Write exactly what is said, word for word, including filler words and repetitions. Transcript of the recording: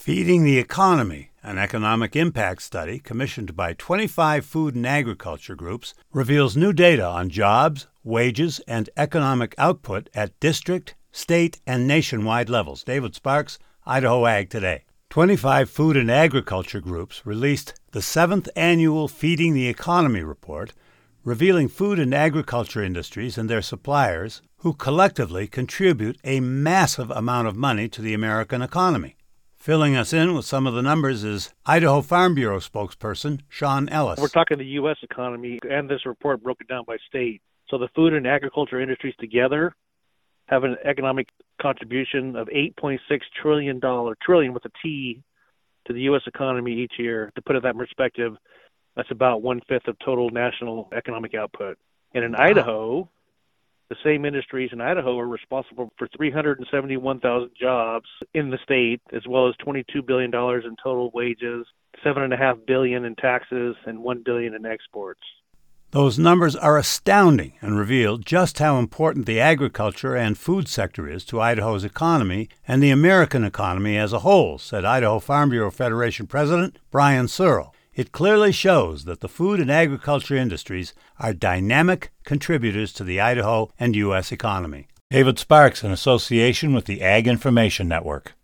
Feeding the Economy, an economic impact study commissioned by twenty-five food and agriculture groups, reveals new data on jobs, wages, and economic output at district, state, and nationwide levels. David Sparks, Idaho Ag Today. twenty-five food and agriculture groups released the seventh annual Feeding the Economy report, revealing food and agriculture industries and their suppliers who collectively contribute a massive amount of money to the American economy. Filling us in with some of the numbers is Idaho Farm Bureau spokesperson Sean Ellis. We're talking the U S economy, and this report broken down by state. So the food and agriculture industries together have an economic contribution of eight point six trillion dollars, trillion with a T, to the U S economy each year. To put it that in perspective, that's about one-fifth of total national economic output. And in wow. Idaho, the same industries in Idaho are responsible for three hundred seventy-one thousand jobs in the state, as well as twenty-two billion dollars in total wages, seven point five billion dollars in taxes, and one billion dollars in exports. Those numbers are astounding and reveal just how important the agriculture and food sector is to Idaho's economy and the American economy as a whole, said Idaho Farm Bureau Federation President Brian Searle. It clearly shows that the food and agriculture industries are dynamic contributors to the Idaho and U S economy. David Sparks, in association with the Ag Information Network.